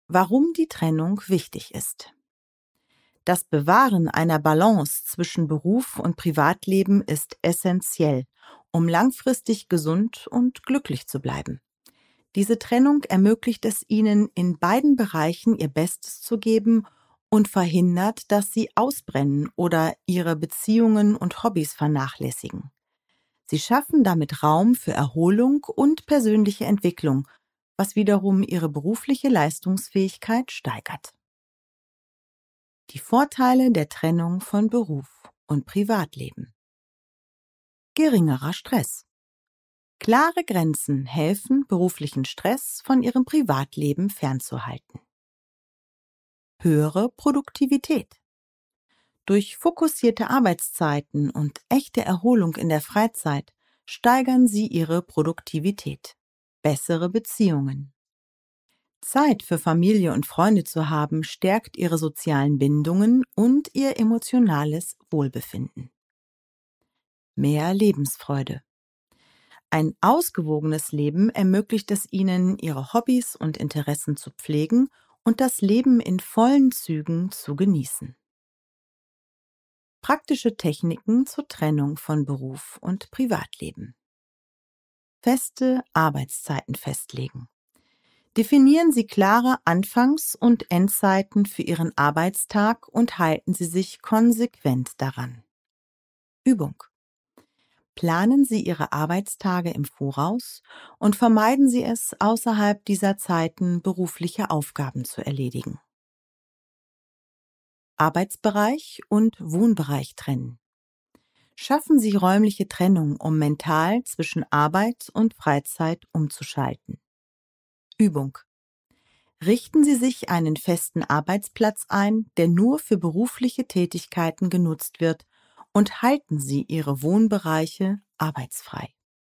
Warum die Trennung wichtig ist. Das Bewahren einer Balance zwischen Beruf und Privatleben ist essentiell, um langfristig gesund und glücklich zu bleiben. Diese Trennung ermöglicht es Ihnen, in beiden Bereichen Ihr Bestes zu geben und verhindert, dass Sie ausbrennen oder Ihre Beziehungen und Hobbys vernachlässigen. Sie schaffen damit Raum für Erholung und persönliche Entwicklung, was wiederum Ihre berufliche Leistungsfähigkeit steigert. Die Vorteile der Trennung von Beruf und Privatleben. Geringerer Stress. Klare Grenzen helfen, beruflichen Stress von Ihrem Privatleben fernzuhalten. Höhere Produktivität. Durch fokussierte Arbeitszeiten und echte Erholung in der Freizeit steigern Sie Ihre Produktivität. Bessere Beziehungen. Zeit für Familie und Freunde zu haben, stärkt Ihre sozialen Bindungen und Ihr emotionales Wohlbefinden. Mehr Lebensfreude. Ein ausgewogenes Leben ermöglicht es Ihnen, Ihre Hobbys und Interessen zu pflegen und das Leben in vollen Zügen zu genießen. Praktische Techniken zur Trennung von Beruf und Privatleben. Feste Arbeitszeiten festlegen. Definieren Sie klare Anfangs- und Endzeiten für Ihren Arbeitstag und halten Sie sich konsequent daran. Übung. Planen Sie Ihre Arbeitstage im Voraus und vermeiden Sie es, außerhalb dieser Zeiten berufliche Aufgaben zu erledigen. Arbeitsbereich und Wohnbereich trennen. Schaffen Sie räumliche Trennung, um mental zwischen Arbeit und Freizeit umzuschalten. Übung. Richten Sie sich einen festen Arbeitsplatz ein, der nur für berufliche Tätigkeiten genutzt wird, und halten Sie Ihre Wohnbereiche arbeitsfrei.